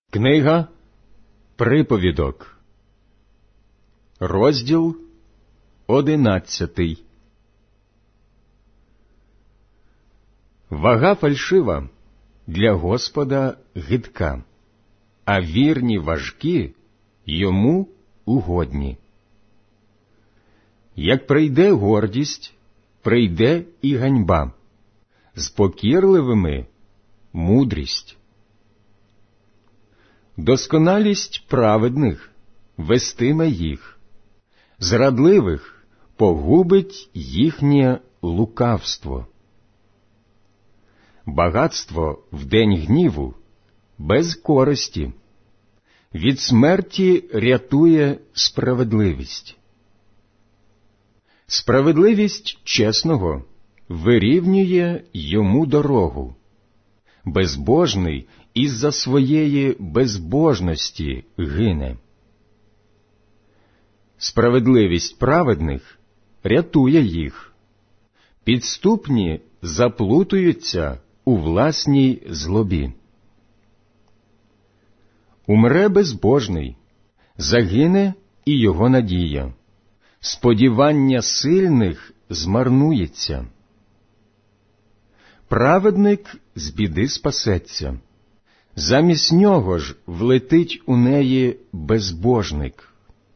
Книга Приповідок, розділ 11. Вага фальшива для Господа гидка, а вірні важкі йому угодні. Як прийде гордість, прийде і ганьба, з покірливими – мудрість. Досконалість праведних вестиме їх, зрадливих погубить їхнє лукавство. Багатство в день гніву без користі, від смерті рятує справедливість. Справедливість чесного вирівнює йому дорогу, безбожний із-за своєї безбожності гине. Справедливість праведних рятує їх, підступні заплутуються у власній злобі. Умре безбожний, загине і його надія, сподівання сильних змарнується. Праведник з біди спасеться, замість нього ж влетить у неї безбожник.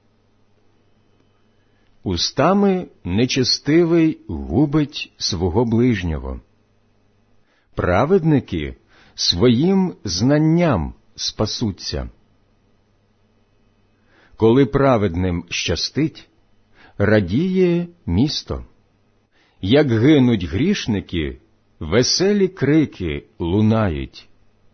Устами нечестивий губить свого ближнього. Праведники своїм знанням спасуться. Коли праведним щастить, радіє місто. Як гинуть грішники, веселі крики лунають.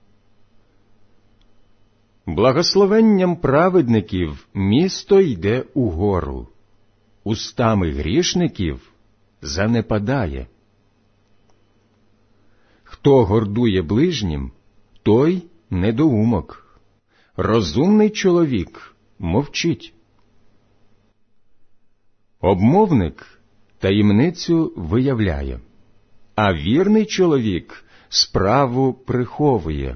Благословенням праведників місто йде угору, устами грішників занепадає. Хто гордує ближнім, той недоумок, розумний чоловік мовчить. Обмовник таємницю виявляє, а вірний чоловік справу приховує.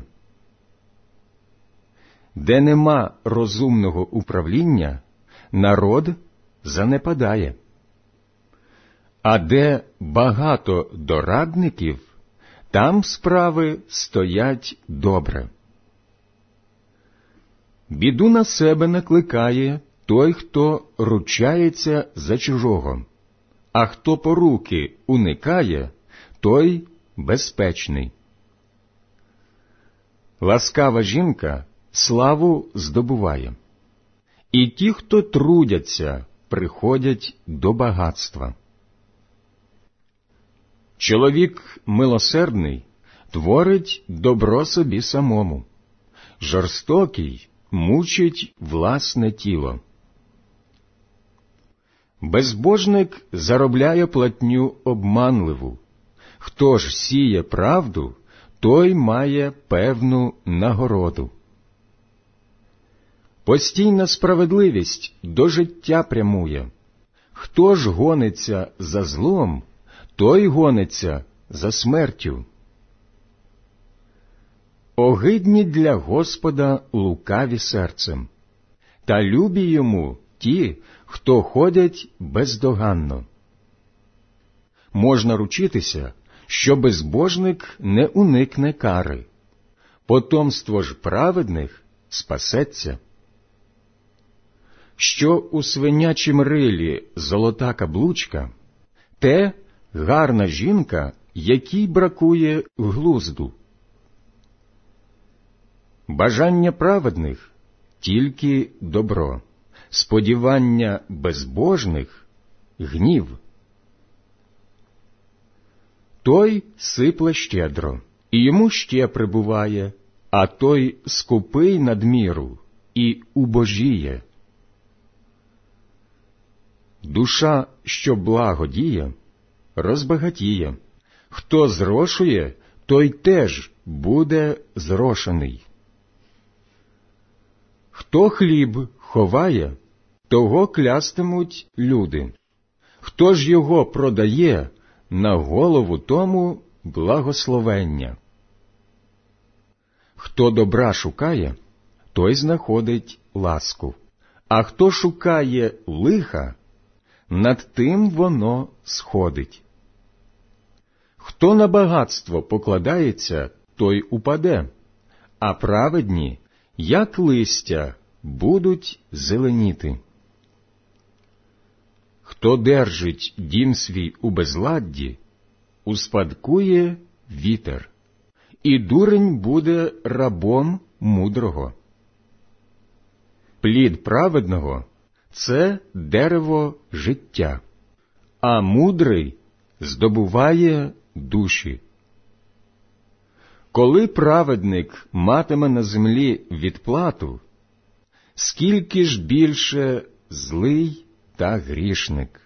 Де нема розумного управління, народ занепадає. А де багато дорадників, там справи стоять добре. Біду на себе накликає той, хто ручається за чужого, а хто поруки уникає, той безпечний. Ласкава жінка славу здобуває, і ті, хто трудяться, приходять до багатства. Чоловік милосердний творить добро собі самому, жорстокий мучить власне тіло. Безбожник заробляє платню обманливу, хто ж сіє правду, той має певну нагороду. Постійна справедливість до життя прямує. Хто ж гониться за злом, той гониться за смертю. Огидні для Господа лукаві серцем, та любі йому ті, хто ходять бездоганно. Можна ручитися, що безбожник не уникне кари, потомство ж праведних спасеться. Що у свинячім рилі золота каблучка, те гарна жінка, якій бракує глузду. Бажання праведних – тільки добро, сподівання безбожних – гнів. Той сипле щедро, і йому ще прибуває, а той скупий надміру і убожіє. Душа, що благо діє, розбагатіє. Хто зрошує, той теж буде зрошений. Хто хліб ховає, того клястимуть люди. Хто ж його продає, на голову тому благословення. Хто добра шукає, той знаходить ласку, а хто шукає лиха, над тим воно сходить. Хто на багатство покладається, той упаде, а праведні, як листя, будуть зеленіти. Хто держить дім свій у безладді, успадкує вітер, і дурень буде рабом мудрого. Плід праведного – це дерево життя, а мудрий здобуває душі. Коли праведник матиме на землі відплату, скільки ж більше злий та грішник.